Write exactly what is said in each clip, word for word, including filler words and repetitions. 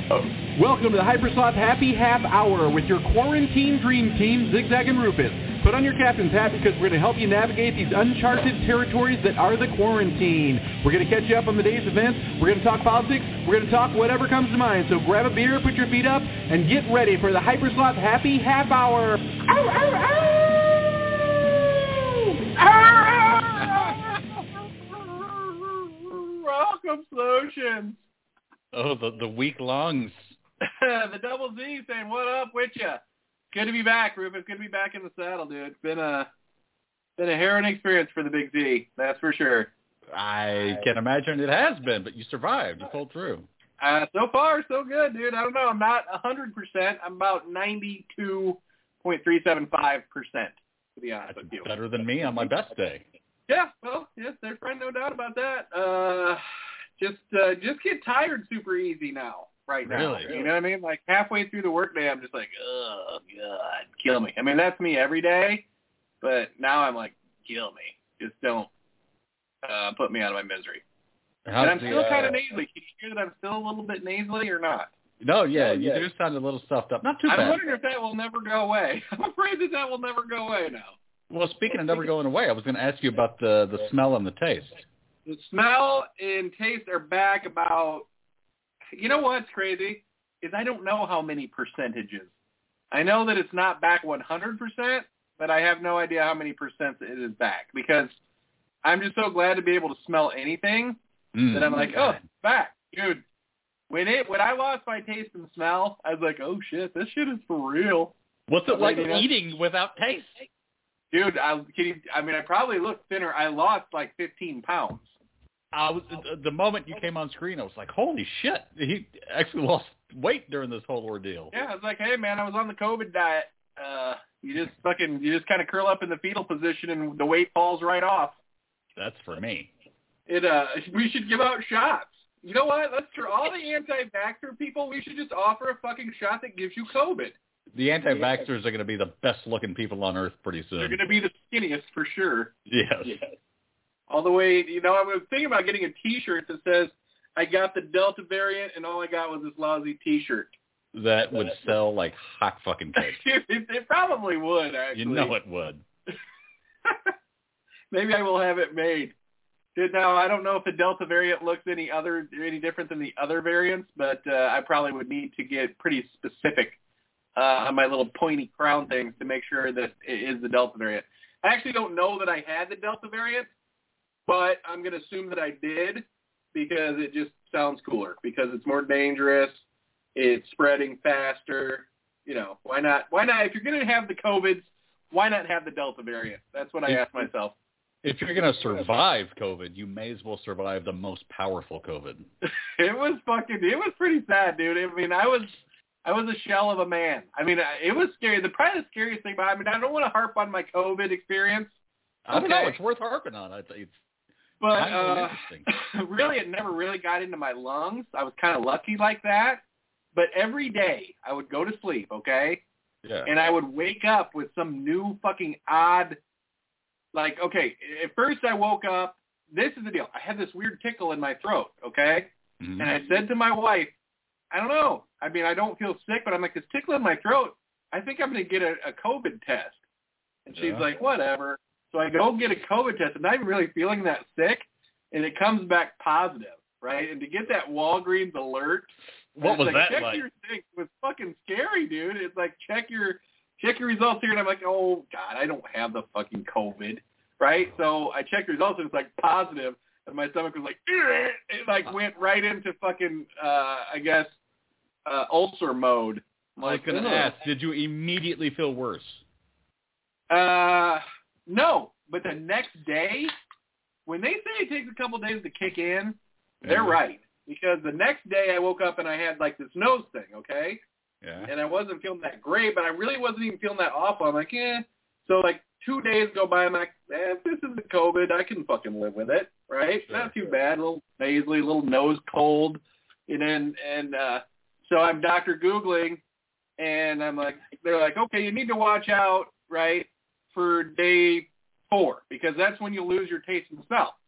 Welcome to the Hypersloth Happy Half Hour with your quarantine dream team, Zigzag and Rufus. Put on your captain's hat because we're going to help you navigate these uncharted territories that are the quarantine. We're going to catch you up on the day's events. We're going to talk politics. We're going to talk whatever comes to mind. So grab a beer, put your feet up, and get ready for the Hypersloth Happy Half Hour. Ow, ow, ow! Welcome, Solutions. Oh, the the weak lungs. The double Z saying, what up with ya? Good to be back, Rufus. Good to be back in the saddle, dude. It's been a, been a harrowing experience for the Big Z, that's for sure. I can imagine it has been, but you survived. You pulled through. Uh, so far, so good, dude. I don't know. I'm not one hundred percent. I'm about ninety-two point three seven five percent, to be honest That's with you. better than me on my best day. Yeah, well, yes, there's probably no doubt about that. Uh, just uh, just get tired super easy now, right now. Really? You know what I mean? Like halfway through the workday, I'm just like, oh, God, kill me. I mean, that's me every day, but now I'm like, kill me. Just don't uh, put me out of my misery. How's and I'm the, still uh, kind of nasally. Can you hear that I'm still a little bit nasally or not? No, yeah, Oh, you yeah. do sound a little stuffed up. Not too I'm bad. wondering if that will never go away. I'm afraid that that will never go away now. Well, speaking of never going away, I was going to ask you about the, the smell and the taste. The smell and taste are back about, you know what's crazy? Is I don't know how many percentages. I know that it's not back one hundred percent, but I have no idea how many percent it is back because I'm just so glad to be able to smell anything Mm. that I'm like, oh, it's back. Dude, when it when I lost my taste and smell, I was like, oh, shit, this shit is for real. What's it like You know? eating without taste? Dude, I, can you, I mean, I probably look thinner. I lost like fifteen pounds. I was the moment you came on screen, I was like, "Holy shit!" He actually lost weight during this whole ordeal. Yeah, I was like, "Hey, man, I was on the COVID diet. Uh, you just fucking, you just kind of curl up in the fetal position, and the weight falls right off." That's for me. It. Uh, we should give out shots. You know what? Let's for all the anti-vaxxer people, we should just offer a fucking shot that gives you COVID. The anti-vaxxers are going to be the best-looking people on Earth pretty soon. They're going to be the skinniest for sure. Yes. yes. All the way, you know, I was thinking about getting a T-shirt that says, I got the Delta variant and all I got was this lousy T-shirt. That would sell like hot fucking cake. it, it probably would, actually. You know it would. Maybe I will have it made. Now, I don't know if the Delta variant looks any other any different than the other variants, but uh, I probably would need to get pretty specific uh, on my little pointy crown things to make sure that it is the Delta variant. I actually don't know that I had the Delta variant, but I'm going to assume that I did because it just sounds cooler, because it's more dangerous, it's spreading faster. You know, why not? Why not? If you're going to have the COVIDs, why not have the Delta variant? That's what I ask myself. If you're going to survive COVID, you may as well survive the most powerful COVID. It was fucking, it was pretty sad, dude. I mean, I was, I was a shell of a man. I mean, it was scary. The probably the scariest thing about, I mean, I don't want to harp on my COVID experience. I don't okay. know. It's worth harping on. I think it's but kind of uh, interesting. Really, it never really got into my lungs. I was kind of lucky like that. But every day I would go to sleep, okay? Yeah. And I would wake up with some new fucking odd, like, okay, at first I woke up, this is the deal. I had this weird tickle in my throat, okay? Mm-hmm. And I said to my wife, I don't know. I mean, I don't feel sick, but I'm like, this tickle in my throat, I think I'm going to get a, a COVID test. And she's Yeah. like, whatever. So I go get a COVID test. I'm not even really feeling that sick, and it comes back positive, right? And to get that Walgreens alert, what was like, that check like? Your thing was fucking scary, dude. It's like, check your check your results here, and I'm like, oh, God, I don't have the fucking COVID, right? So I checked the results, and it's like positive, and my stomach was like, it like went right into fucking, uh, I guess, uh, ulcer mode. I'm I was like, going to ugh. ask, did you immediately feel worse? Uh, no, but the next day, when they say it takes a couple days to kick in, they're Yeah. right. Because the next day I woke up and I had like this nose thing, okay? Yeah. And I wasn't feeling that great, but I really wasn't even feeling that awful. I'm like, eh. So like two days go by, I'm like, eh, if this isn't COVID, I can fucking live with it, right? Sure. Not too bad, a little nasally, a little nose cold. And then, and uh, so I'm Doctor Googling, and I'm like, they're like, okay, you need to watch out, right, for day four, because that's when you lose your taste and smell.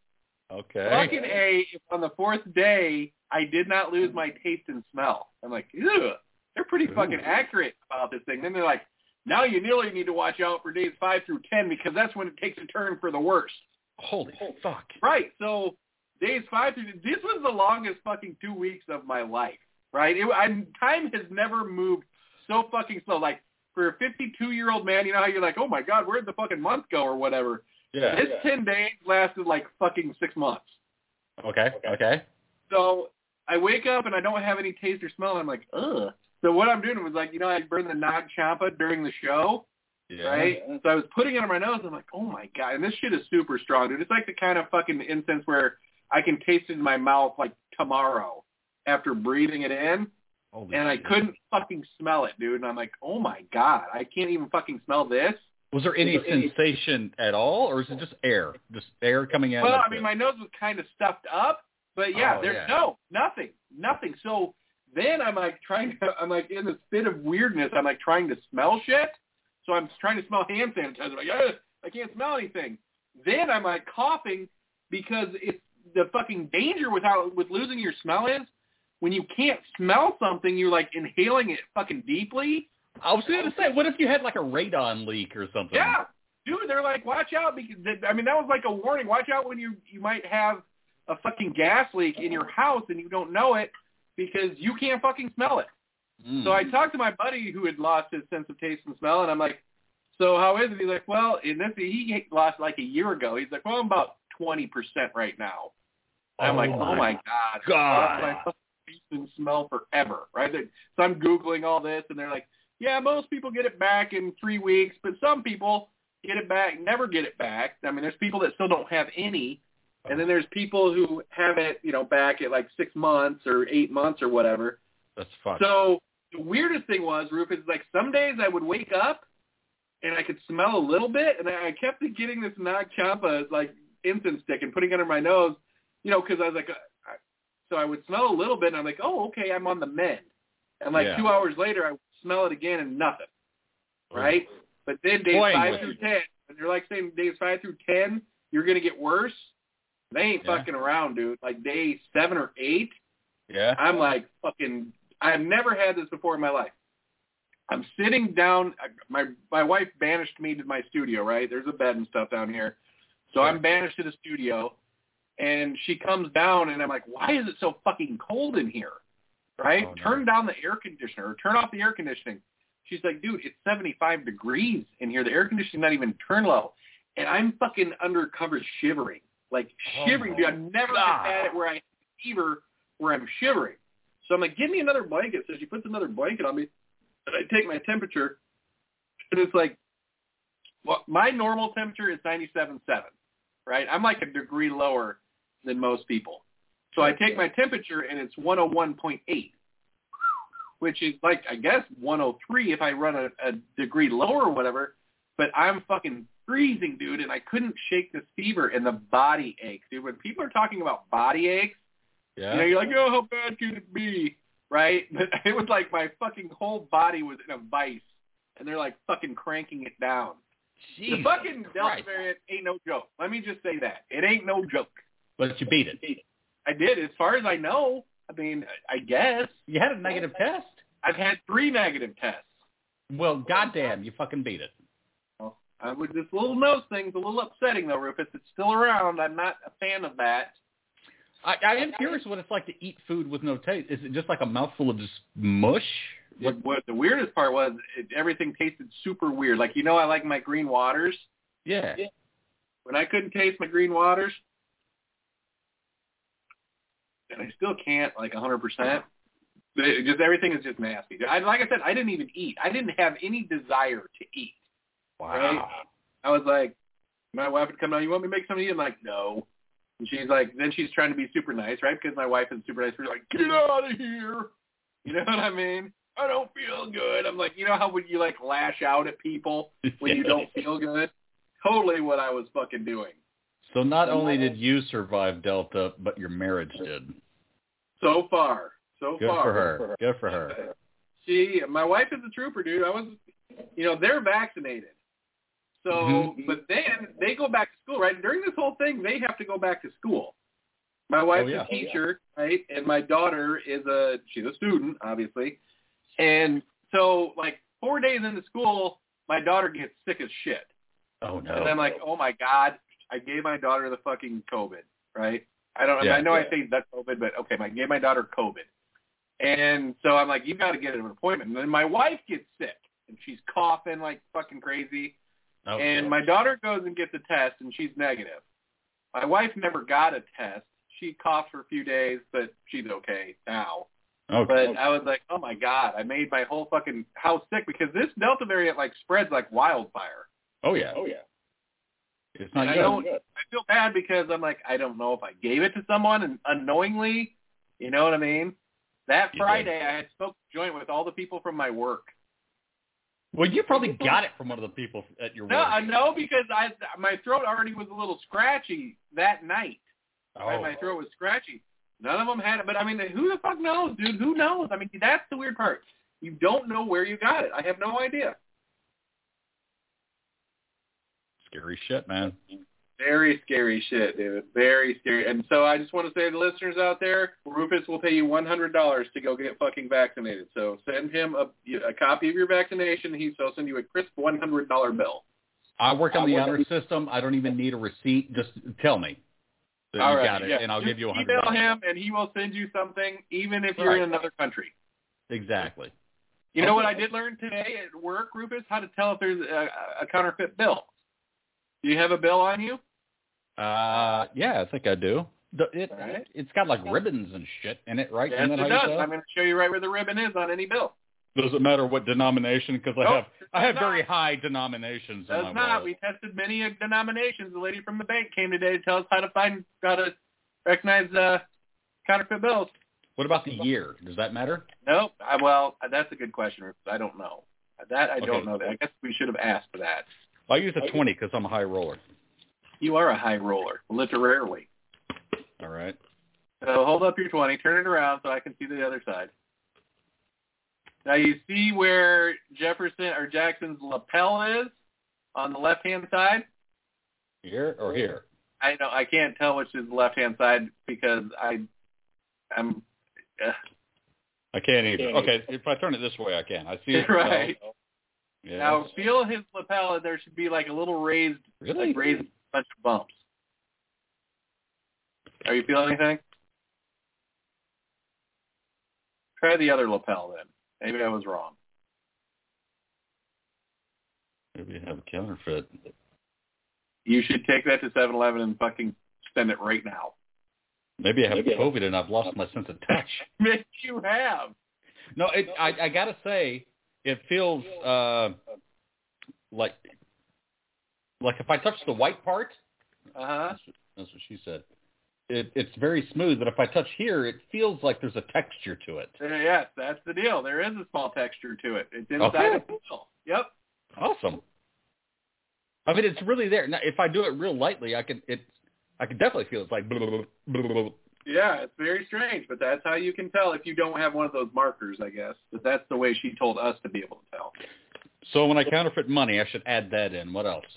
Okay. Fucking A, if on the fourth day, I did not lose my taste and smell. I'm like, ew, they're pretty Ooh. fucking accurate about this thing. Then they're like, now you nearly need to watch out for days five through ten because that's when it takes a turn for the worst. Holy fuck. Right. So days five through this was the longest fucking two weeks of my life. Right. It, I, time has never moved so fucking slow. Like for a fifty-two-year-old man, you know how you're like, oh my god, where'd the fucking month go or whatever. Yeah. This yeah. ten days lasted like fucking six months. Okay. Okay. So I wake up and I don't have any taste or smell. And I'm like, ugh. So what I'm doing was like, you know, I burned the Nag Champa during the show. Yeah. Right? So I was putting it on my nose. And I'm like, oh, my God. And this shit is super strong, dude. It's like the kind of fucking incense where I can taste it in my mouth like tomorrow after breathing it in. Holy and I shit. couldn't fucking smell it, dude. And I'm like, oh, my God. I can't even fucking smell this. Was there any sensation at all, or is it just air? Just air coming out? Well, I mean, it? my nose was kind of stuffed up. But, yeah, oh, there's yeah. no, nothing, nothing. So then I'm like trying to, I'm like in this fit of weirdness. I'm like trying to smell shit. So I'm trying to smell hand sanitizer. Like, Ugh, I can't smell anything. Then I'm like coughing because it's the fucking danger with how, with losing your smell is when you can't smell something, you're like inhaling it fucking deeply. I was going to say, what if you had like a radon leak or something? Yeah. Dude, they're like, watch out. Because I mean, that was like a warning. Watch out when you, you might have a fucking gas leak in your house and you don't know it because you can't fucking smell it. Mm. So I talked to my buddy who had lost his sense of taste and smell, and I'm like, so how is it? He's like, well, in this, he lost like a year ago. He's like, well, I'm about twenty percent right now. Oh, I'm like, oh my God. God. I fucking taste and smell forever, right? So I'm Googling all this, and they're like, yeah, most people get it back in three weeks, but some people get it back, never get it back. I mean, there's people that still don't have any. And then there's people who have it, you know, back at like six months or eight months or whatever. That's fun. So the weirdest thing was, Rufus, like some days I would wake up and I could smell a little bit, and I kept getting this Nag Champa like incense stick and putting it under my nose, you know, because I was like, uh, so I would smell a little bit, and I'm like, oh, okay, I'm on the mend. And like yeah. two hours later, I would smell it again and nothing, right? Oh. But then days Boy, five through ten, and you're like saying days five through ten, you're gonna get worse. They ain't yeah. fucking around, dude. Like day seven or eight, yeah, I'm like fucking. I've never had this before in my life. I'm sitting down. My my wife banished me to my studio. Right, there's a bed and stuff down here, so sure. I'm banished to the studio, and she comes down, and I'm like, why is it so fucking cold in here? Right, oh, turn no. down the air conditioner or turn off the air conditioning. She's like, dude, it's seventy-five degrees in here. The air conditioning's not even turned low, and I'm fucking undercover shivering. Like shivering, oh dude. I've never God. had it where I have fever where I'm shivering. So I'm like, give me another blanket. So she puts another blanket on me, and I take my temperature, and it's like, well, my normal temperature is ninety-seven point seven, right? I'm like a degree lower than most people. So I take my temperature, and it's one oh one point eight, which is like, I guess, one oh three if I run a, a degree lower or whatever, but I'm fucking freezing, dude, and I couldn't shake this fever and the body aches. Dude, when people are talking about body aches, yeah. you know, you're like, oh, how bad can it be, right? But it was like my fucking whole body was in a vice, and they're like fucking cranking it down. Jesus the fucking Christ. Delta variant ain't no joke. Let me just say that. It ain't no joke. But you beat it. I did, as far as I know. I mean, I guess. You had a negative test? I've had three negative tests. Well, goddamn, you fucking beat it. Uh, with this little nose thing's a little upsetting, though, Rufus. It's still around. I'm not a fan of that. I, I am curious what it's like to eat food with no taste. Is it just like a mouthful of just mush? What, what the weirdest part was, it, everything tasted super weird. Like, you know, I like my green waters. Yeah. When I couldn't taste my green waters, and I still can't, like, one hundred percent. It, just everything is just nasty. I, like I said, I didn't even eat. I didn't have any desire to eat. Wow. Right? I was like, my wife would come down, you want me to make something to eat? I'm like, no. And she's like, then she's trying to be super nice, right? Because my wife is super nice. We're like, get out of here. You know what I mean? I don't feel good. I'm like, you know how would you like lash out at people when you don't feel good? Totally what I was fucking doing. So not only did you survive Delta, but your marriage did. So far. So good far. For her. Good for her. She, my wife is a trooper, dude. I was, you know, they're vaccinated. So, mm-hmm. but then they go back to school, right? During this whole thing, they have to go back to school. My wife's Oh, yeah. a teacher, oh, yeah. right? And my daughter is a, she's a student, obviously. And so, like, four days into school, my daughter gets sick as shit. Oh, no. And I'm like, oh, my God, I gave my daughter the fucking COVID, right? I don't. Yeah, I know yeah. I say that's COVID, but okay, I gave my daughter COVID. And so I'm like, you got to get an appointment. And then my wife gets sick, and she's coughing like fucking crazy. Oh, and gosh. my daughter goes and gets a test, and she's negative. My wife never got a test. She coughed for a few days, but she's okay now. Okay. But I was like, oh, my God, I made my whole fucking house sick because this Delta variant, like, spreads like wildfire. Oh, yeah. Oh, yeah. It's not And I good. don't. I feel bad because I'm like, I don't know if I gave it to someone and unknowingly, you know what I mean? That You Friday, did. I had smoked a joint with all the people from my work. Well, you probably got it from one of the people at your No, work. I know because I my throat already was a little scratchy that night. Oh. Right? My throat was scratchy. None of them had it, but I mean, who the fuck knows, dude? Who knows? I mean, that's the weird part. You don't know where you got it. I have no idea. Scary shit, man. Very scary shit, dude. Very scary. And so I just want to say to the listeners out there, Rufus will pay you one hundred dollars to go get fucking vaccinated. So send him a, a copy of your vaccination. He'll send you a crisp one hundred dollars bill. I work on I the work honor on- system. I don't even need a receipt. Just tell me that All you right, got it, yeah. and I'll Just give you one hundred email dollars. him, and he will send you something, even if you're Right. in another country. Exactly. You know what I did learn today at work, Rufus? How to tell if there's a, a counterfeit bill. Do you have a bill on you? Uh, yeah, I think I do. The- It, All right. It's got like ribbons and shit in it, right? Yes, Isn't that it how you does. tell? I'm going to show you right where the ribbon is on any bill. Does it matter what denomination? Because I Nope, have it I have does very not. high denominations in Does my not. wallet. We tested many denominations. The lady from the bank came today to tell us how to find, how to recognize uh, counterfeit bills. What about the year? Does that matter? Nope. I, well, that's a good question, Rufus. I don't know. That I don't Okay. know. That I guess we should have asked for that. I use a twenty because I'm a high roller. You are a high roller, literally. All right. So hold up your twenty, turn it around so I can see the other side. Now you see where Jefferson or Jackson's lapel is on the left-hand side? Here or here? I know I can't tell which is the left-hand side because I, I'm. Uh, I can't either. Okay, if I turn it this way, I can. I see it. right. Yeah. Now feel his lapel, and there should be like a little raised, Really? like raised bunch of bumps. Are you feeling anything? Try the other lapel then. Maybe I was wrong. Maybe I have a counterfeit. You should take that to seven eleven and fucking spend it right now. Maybe I have Maybe I- COVID and I've lost my sense of touch. Maybe you have. No, it, I, I got to say, it feels uh, like like if I touch the white part, Uh-huh. that's what, that's what she said. It, it's very smooth, but if I touch here, it feels like there's a texture to it. Uh, yes, that's the deal. There is a small texture to it. It's inside Okay. of the middle. Yep. Awesome. I mean, it's really there. Now, if I do it real lightly, I can it, I can definitely feel it's like. Blah, blah, blah, blah, blah, blah. Yeah, it's very strange, but that's how you can tell if you don't have one of those markers, I guess. But that's the way she told us to be able to tell. So when I counterfeit money, I should add that in. What else?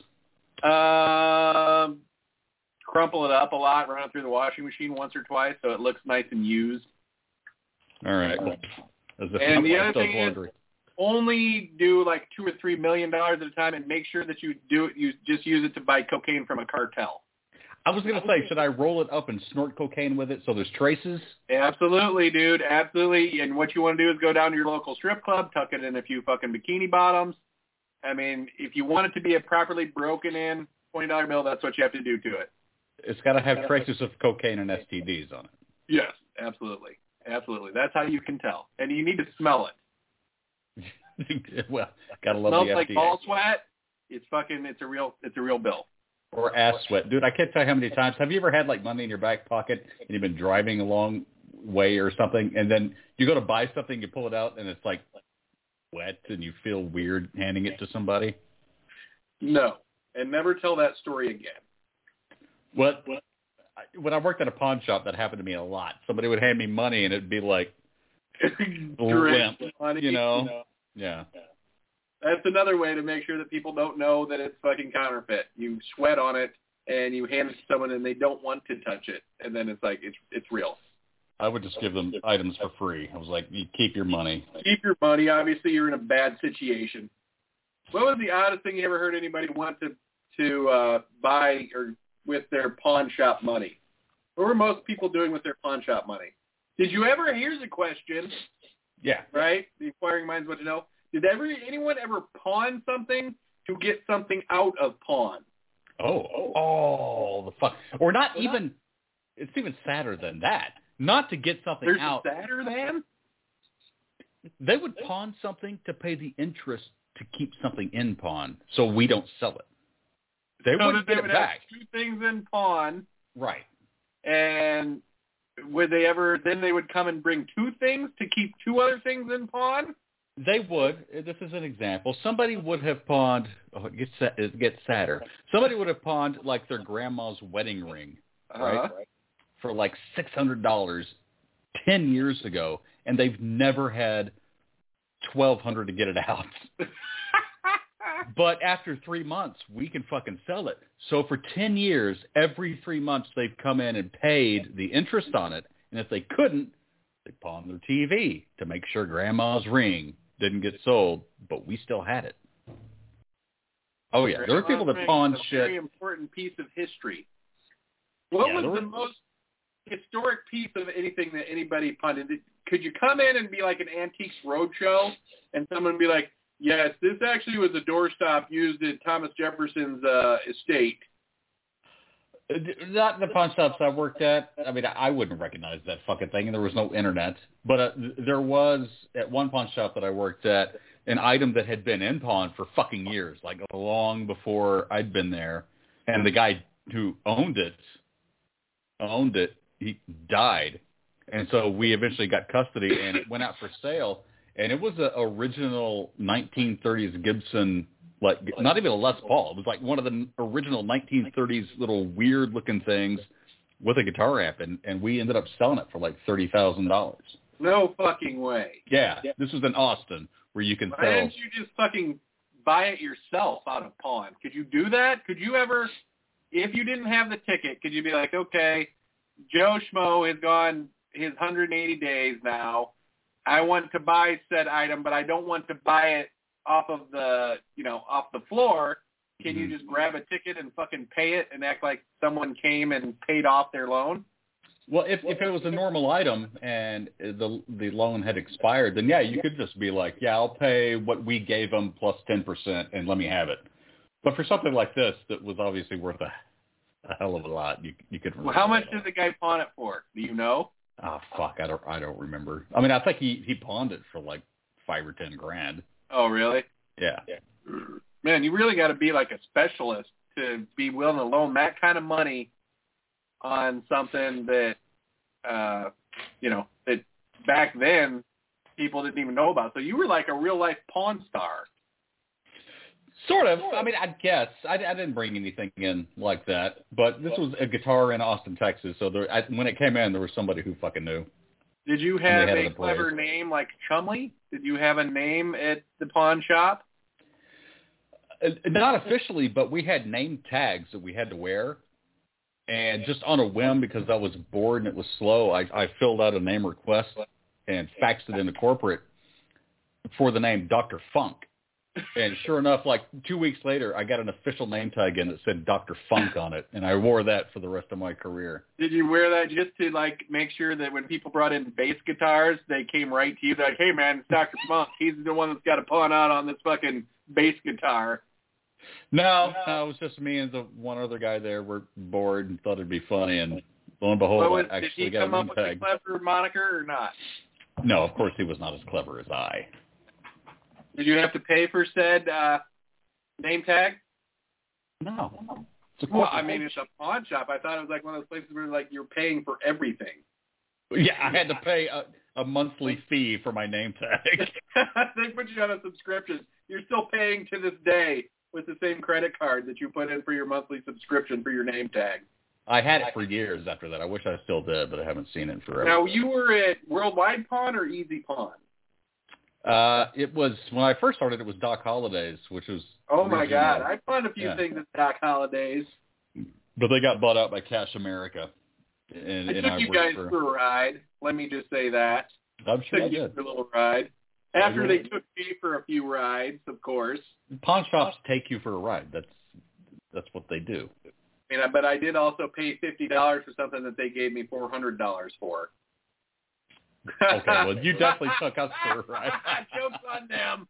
Um, crumple it up a lot, run it through the washing machine once or twice so it looks nice and used. All right. As if And my the wife other does thing is- laundry. Only do like two or three million dollars at a time, and make sure that you do it. You just use it to buy cocaine from a cartel. I was going to say, should I roll it up and snort cocaine with it so there's traces? Absolutely, dude. Absolutely. And what you want to do is go down to your local strip club, tuck it in a few fucking bikini bottoms. I mean, if you want it to be a properly broken in twenty dollar bill, that's what you have to do to it. It's got to have traces of cocaine and S T Ds on it. Yes, absolutely. Absolutely. That's how you can tell. And you need to smell it. Well, gotta It love smells the like F D A. ball sweat. It's fucking, it's a real, it's a real bill. Or ass sweat. Dude, I can't tell you how many times. Have you ever had like money in your back pocket and you've been driving a long way or something, and then you go to buy something, you pull it out, and it's like wet and you feel weird handing it to somebody? No. And never tell that story again. What? I- When I worked at a pawn shop, that happened to me a lot. Somebody would hand me money and it'd be like, Drenched limp, money, you know? Yeah. That's another way to make sure that people don't know that it's fucking counterfeit. You sweat on it and you hand it to someone and they don't want to touch it, and then it's like it's it's real. I would just give them items for free. I was like, you keep your money. Keep your money. Obviously, you're in a bad situation. What was the oddest thing you ever heard anybody want to to uh, buy or with their pawn shop money? What were most people doing with their pawn shop money? Did you ever? Here's a question. Yeah. Right. The inquiring minds want to know. Did ever anyone ever pawn something to get something out of pawn? Oh, oh, the fuck. Or not even. It's even sadder than that. Not to get something There's out. sadder than? They would pawn something to pay the interest to keep something in pawn, so we don't sell it. They so wouldn't they get would it back. Have two things in pawn. Right. And would they ever? Then they would come and bring two things to keep two other things in pawn. They would. This is an example. Somebody would have pawned. Oh, it gets it gets sadder. Somebody would have pawned like their grandma's wedding ring, right, Uh-huh. for like six hundred dollars ten years ago, and they've never had twelve hundred to get it out. But after three months, we can fucking sell it. So for ten years, every three months, they've come in and paid the interest on it. And if they couldn't, they pawned their T V to make sure grandma's ring didn't get sold, but we still had it. Oh, yeah. There were people that pawned shit. A very important piece of history. What Yeah, was were... the most historic piece of anything that anybody pawned? Could you come in and be like an Antiques Roadshow and someone would be like, yes, this actually was a doorstop used at Thomas Jefferson's uh, estate. Not the pawn shops I worked at. I mean, I wouldn't recognize that fucking thing, and there was no internet. But uh, there was, at one pawn shop that I worked at, an item that had been in pawn for fucking years, like long before I'd been there. And the guy who owned it, owned it, he died. And so we eventually got custody, and it went out for sale. And it was an original nineteen thirties Gibson, like not even a Les Paul. It was like one of the original nineteen thirties little weird-looking things with a guitar amp, and, and we ended up selling it for like thirty thousand dollars. No fucking way. Yeah, this was in Austin, where you can Why sell. didn't you just fucking buy it yourself out of pawn? Could you do that? Could you ever, if you didn't have the ticket, could you be like, okay, Joe Schmo has gone his one hundred eighty days now. I want to buy said item, but I don't want to buy it off of the, you know, off the floor. Can Mm-hmm. you just grab a ticket and fucking pay it and act like someone came and paid off their loan? Well, if if it was a normal item and the the loan had expired, then yeah, you could just be like, yeah, I'll pay what we gave them plus ten percent and let me have it. But for something like this that was obviously worth a, a hell of a lot, you you could. Well, how much did the guy pawn it for? Do you know? Oh fuck, I don't I don't remember. I mean, I think he he pawned it for like five or ten grand. Oh, really? Yeah. Man, you really got to be like a specialist to be willing to loan that kind of money on something that, uh, you know, that back then people didn't even know about. So you were like a real life pawn star. Sort of. I mean, I guess I, I didn't bring anything in like that, but this was a guitar in Austin, Texas. So there, I, when it came in, there was somebody who fucking knew. Did you have a a clever name like Chumley? Did you have a name at the pawn shop? Uh, not officially, but we had name tags that we had to wear. And just on a whim, because I was bored and it was slow, I, I filled out a name request and faxed it into corporate for the name Doctor Funk. And sure enough, like two weeks later, I got an official name tag in that said Doctor Funk on it, and I wore that for the rest of my career. Did you wear that just to like make sure that when people brought in bass guitars, they came right to you? They're like, hey man, it's Doctor Funk. He's the one that's got to pawn out on this fucking bass guitar. No, no, it was just me and the one other guy there were bored and thought it'd be funny, and lo and behold, was, I did actually he got a come up name with tag. a clever moniker or not? No, of course he was not as clever as I. Did you have to pay for said uh, name tag? No. It's a Well, corporate I mean, it's a pawn shop. I thought it was like one of those places where like you're paying for everything. Yeah, I had to pay a, a monthly fee for my name tag. They put you on a subscription. You're still paying to this day with the same credit card that you put in for your monthly subscription for your name tag. I had it for years after that. I wish I still did, but I haven't seen it in forever. Now, you were at Worldwide Pawn or Easy Pawn? Uh, it was, when I first started, it was Doc Holliday's, which was... Oh, my original. God. I pawned a few Yeah. things at Doc Holliday's. But they got bought out by Cash America. And, I and took I you worked guys for, for a ride. Let me just say that. I'm sure Took you you did. for a little ride. After they took me for a few rides, of course. Pawn shops take you for a ride. That's that's what they do. I mean, but I did also pay fifty dollars for something that they gave me four hundred dollars for. Okay, well, you definitely took us for a ride. Jokes on them.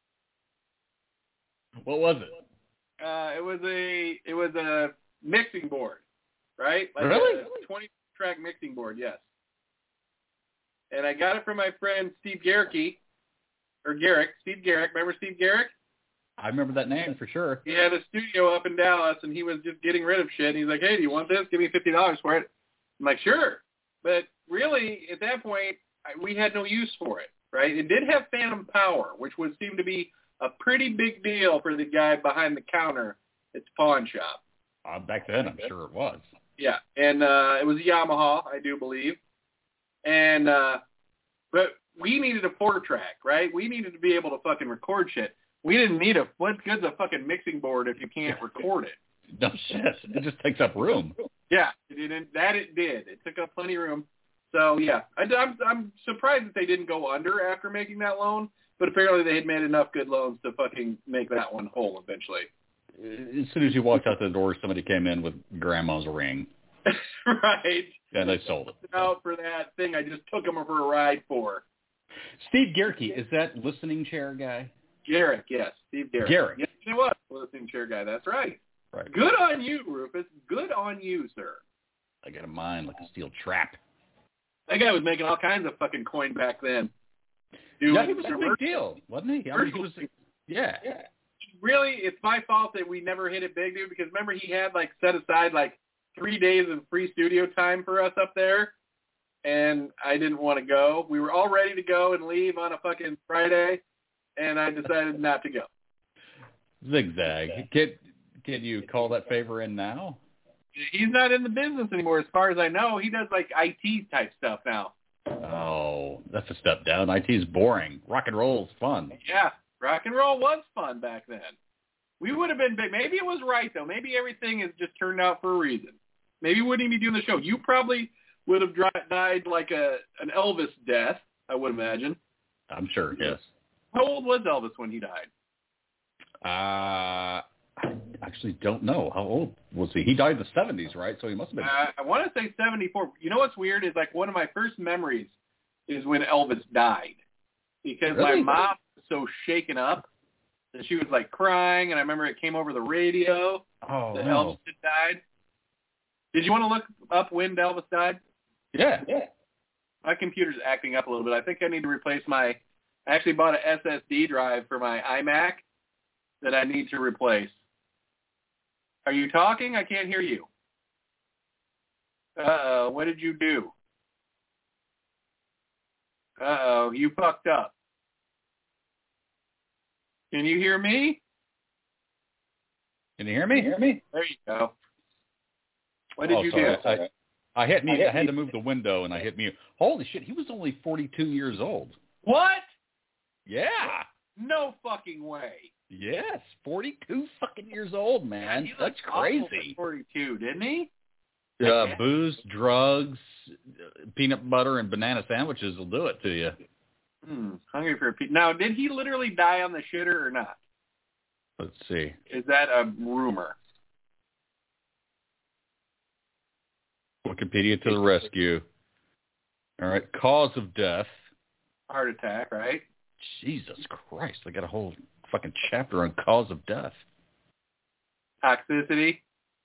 What was it? Uh, it was a it was a mixing board, right? Like Really? A twenty track mixing board, yes. And I got it from my friend Steve Garrick, or Garrick, Steve Garrick. Remember Steve Garrick? I remember that name for sure. He had a studio up in Dallas, and he was just getting rid of shit. And he's like, "Hey, do you want this? Give me fifty dollars for it." I'm like, "Sure," but really, at that point, I, we had no use for it. Right? It did have phantom power, which would seem to be a pretty big deal for the guy behind the counter at the pawn shop. Uh, back then, I'm sure it was. Yeah, and uh, it was a Yamaha, I do believe. And uh, but we needed a four track, right? We needed to be able to fucking record shit. We didn't need a what good's a fucking mixing board if you can't record it. No shit. It just takes up room. Yeah, it didn't. That it did. It took up plenty of room. So yeah, I, I'm I'm surprised that they didn't go under after making that loan. But apparently they had made enough good loans to fucking make that one whole eventually. As soon as you walked out the door, somebody came in with grandma's ring. Right. And they sold it. Out for that thing I just took him for a ride for. Steve Garrick, is that listening chair guy? Garrick, yes. Steve Garrick. Garrick. Yes, he was. Listening chair guy. That's right. Right. Good on you, Rufus. Good on you, sir. I got a mind like a steel trap. That guy was making all kinds of fucking coin back then. Dude, yeah, he was a big deal, wasn't he? I mean, he was, yeah. yeah. Really, it's my fault that we never hit it big, dude, because remember he had, like, set aside, like, three days of free studio time for us up there, and I didn't want to go. We were all ready to go and leave on a fucking Friday, and I decided not to go. Zigzag. Can, can you call that favor in now? He's not in the business anymore, as far as I know. He does, like, I T type stuff now. Oh, that's a step down. I T is boring. Rock and roll is fun. Yeah, rock and roll was fun back then. We would have been big. Maybe it was right, though. Maybe everything has just turned out for a reason. Maybe we wouldn't even be doing the show. You probably would have died like a an Elvis death, I would imagine. I'm sure, yes. How old was Elvis when he died? Uh, I actually don't know. How old was he? He died in the seventies, right? So he must have been. Uh, I want to say seventy-four. You know what's weird is like one of my first memories is when Elvis died. Because Really? my mom was so shaken up that she was like crying, and I remember it came over the radio Oh, that no. Elvis had died. Did you want to look up when Elvis died? Yeah. yeah. My computer's acting up a little bit. I think I need to replace my – I actually bought an S S D drive for my iMac that I need to replace. Are you talking? I can't hear you. Uh-oh. What did you do? Uh-oh. You fucked up. Can you hear me? Can you hear me? Hear me? There you go. What did oh, you sorry. do? I, I hit mute. I hit I had mute. to move the window, and I hit mute. Holy shit, he was only forty-two years old. What? Yeah. No fucking way. Yes, forty-two fucking years old, man. He That's looked awful crazy. for forty-two, didn't he? Uh, booze, drugs, peanut butter, and banana sandwiches will do it to you. Hmm, hungry for a pizza. Now, did he literally die on the shitter or not? Let's see. Is that a rumor? Wikipedia to the rescue. All right, cause of death. Heart attack, right? Jesus Christ, I got a whole fucking chapter on cause of death. Toxicity?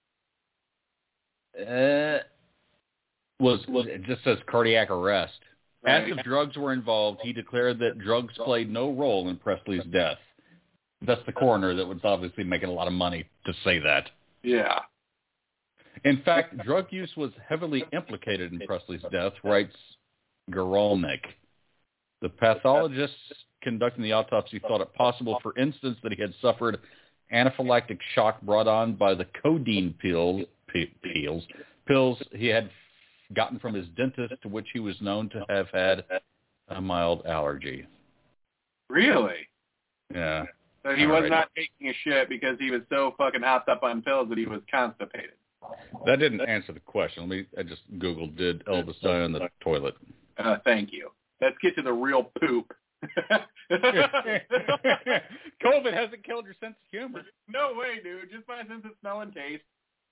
Uh, was, was it just says cardiac arrest. Right. As if drugs were involved, he declared that drugs played no role in Presley's death. That's the coroner that was obviously making a lot of money to say that. Yeah. In fact, drug use was heavily implicated in Presley's death, writes Guralnick. The pathologists conducting the autopsy thought it possible, for instance, that he had suffered anaphylactic shock brought on by the codeine pills, p- pills, pills he had gotten from his dentist, to which he was known to have had a mild allergy. Really? Yeah. So he All was right. not taking a shit because he was so fucking hopped up on pills that he was constipated. That didn't answer the question. Let me. I just Googled, did Elvis die on the toilet? Uh, thank you. Let's get to the real poop. COVID hasn't killed your sense of humor. No way, dude. Just my sense of smell and taste.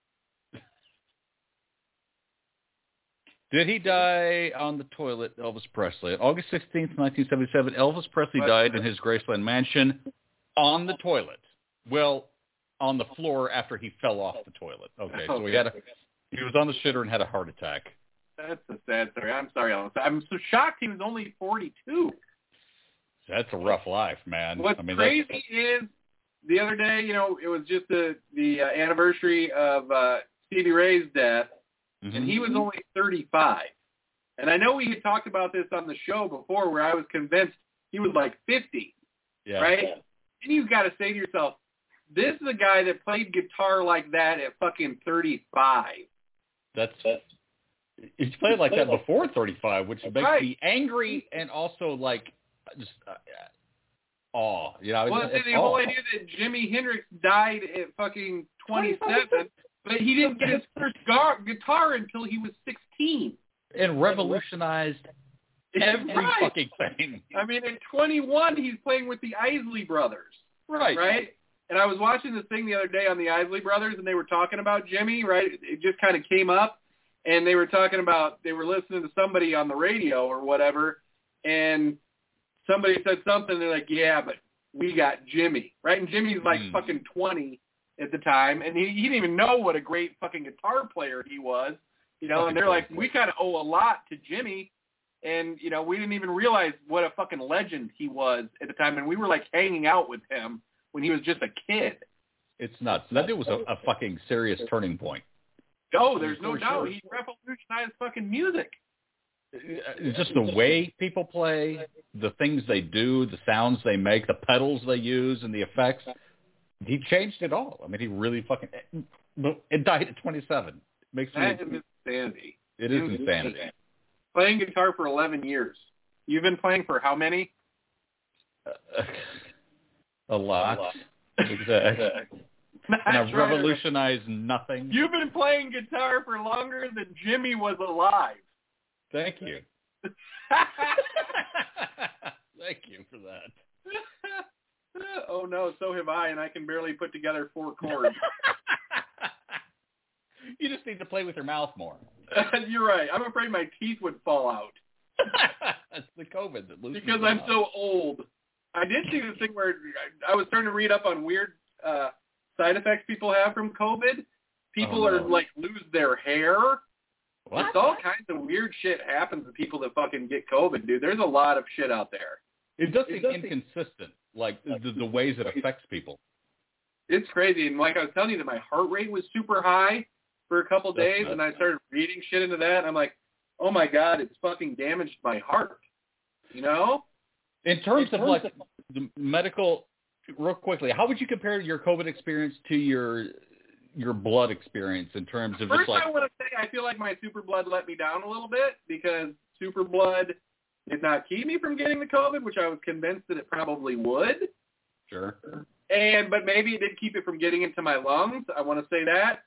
Did he die on the toilet, Elvis Presley? August sixteenth, nineteen seventy-seven, Elvis Presley died in his Graceland mansion on the toilet. Well, on the floor after he fell off the toilet. Okay, so he had a, he was on the shitter and had a heart attack. That's a sad story. I'm sorry, Elvis. I'm so shocked he was only forty-two. That's a rough life, man. What's I mean, crazy that's... is the other day, you know, it was just the the uh, anniversary of uh, Stevie Ray's death, mm-hmm. and he was only thirty-five. And I know we had talked about this on the show before, where I was convinced he was like fifty, yeah. right? And you've got to say to yourself, this is a guy that played guitar like that at fucking thirty-five. That's he's played like that before thirty-five, which makes right. me angry and also like just uh, awe. You know, well, it's the awe. whole idea that Jimi Hendrix died at fucking twenty-seven, but he didn't get his first gar- guitar until he was sixteen. And revolutionized every right. fucking thing. I mean, at twenty-one, he's playing with the Isley Brothers. Right. Right? And I was watching this thing the other day on the Isley Brothers, and they were talking about Jimmy, right? It just kind of came up, and they were talking about, they were listening to somebody on the radio or whatever, and somebody said something, they're like, yeah, but we got Jimmy, right? And Jimmy's like mm. fucking twenty at the time, and he, he didn't even know what a great fucking guitar player he was, you know, and they're like, we kind of owe a lot to Jimmy, and, you know, we didn't even realize what a fucking legend he was at the time, and we were like hanging out with him when he was just a kid. It's nuts. That dude was a, a fucking serious turning point. Oh, there's no For doubt. sure. He revolutionized fucking music. It's just the way people play, the things they do, the sounds they make, the pedals they use, and the effects. He changed it all. I mean, he really fucking... It died at twenty-seven. Makes me... That is insanity. It is insanity. Playing guitar for eleven years. You've been playing for how many? Uh, a lot. A lot. Exactly. And I've right. revolutionized nothing. You've been playing guitar for longer than Jimmy was alive. Thank you. Thank you for that. Oh, no, so have I, and I can barely put together four chords. You just need to play with your mouth more. You're right. I'm afraid my teeth would fall out. That's the COVID that loses Because I'm out. So old. I did see this thing where I was starting to read up on weird uh, side effects people have from COVID. People oh, no. are, like, lose their hair. What? It's all kinds of weird shit happens to people that fucking get COVID, dude. There's a lot of shit out there. It does seem inconsistent, like the, the ways it affects people. It's crazy. And like I was telling you, that my heart rate was super high for a couple That's days, nuts. and I started reading shit into that, and I'm like, oh, my God, it's fucking damaged my heart. You know? In terms, In terms of, like, of the medical, real quickly, how would you compare your COVID experience to your your blood experience in terms of First, just like... I want to say I feel like my super blood let me down a little bit because super blood did not keep me from getting the COVID, which I was convinced that it probably would. Sure. And but maybe it did keep it from getting into my lungs. I want to say that.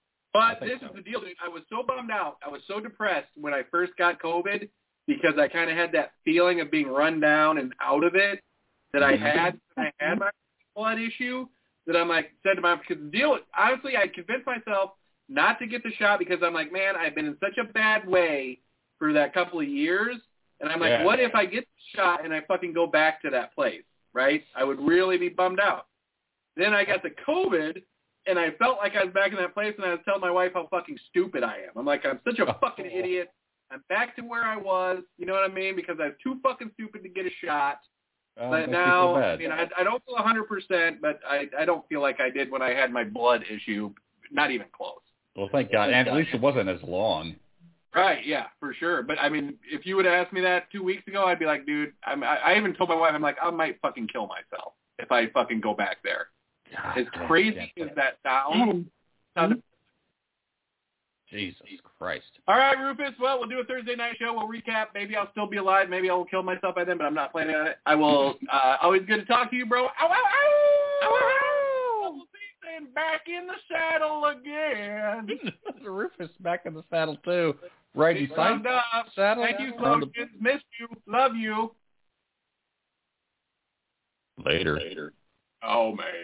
But this so. is the deal, dude. I was so bummed out. I was so depressed when I first got COVID because I kind of had that feeling of being run down and out of it that I had when I had my blood issue. That I'm like, said to my, because the deal, honestly, I convinced myself not to get the shot because I'm like, man, I've been in such a bad way for that couple of years. And I'm like, yeah. what if I get the shot and I fucking go back to that place, right? I would really be bummed out. Then I got the COVID, and I felt like I was back in that place, and I was telling my wife how fucking stupid I am. I'm like, I'm such a fucking idiot. I'm back to where I was, you know what I mean? Because I was too fucking stupid to get a shot. Oh, but now, I mean, I, I don't feel one hundred percent, but I, I don't feel like I did when I had my blood issue. Not even close. Well, thank God. And at least it wasn't as long. Right, yeah, for sure. But, I mean, if you would have asked me that two weeks ago, I'd be like, dude, I'm, I, I even told my wife, I'm like, I might fucking kill myself if I fucking go back there. God, as crazy as that sounds. Mm-hmm. Jesus Christ. All right, Rufus. Well, we'll do a Thursday night show. We'll recap. Maybe I'll still be alive. Maybe I'll kill myself by then, but I'm not planning on it. I will. Uh, always good to talk to you, bro. Ow, ow, ow! Ow, ow, ow! We'll see you am back in the saddle again. Rufus back in the saddle too. Right, he signed up. Saddle. Thank you, Slogan. Miss you. Love you. Later. Later. Oh man.